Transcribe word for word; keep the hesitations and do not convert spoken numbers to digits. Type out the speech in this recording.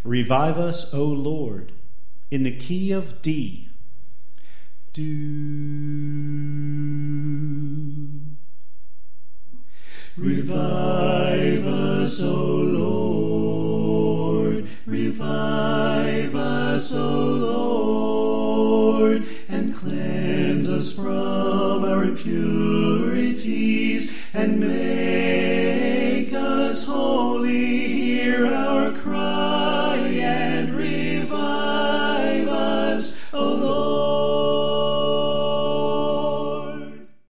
Revive us, O Lord, in the key of D. Do. Revive us, O Lord, revive us, O Lord, and cleanse us from our impurities, and make us holy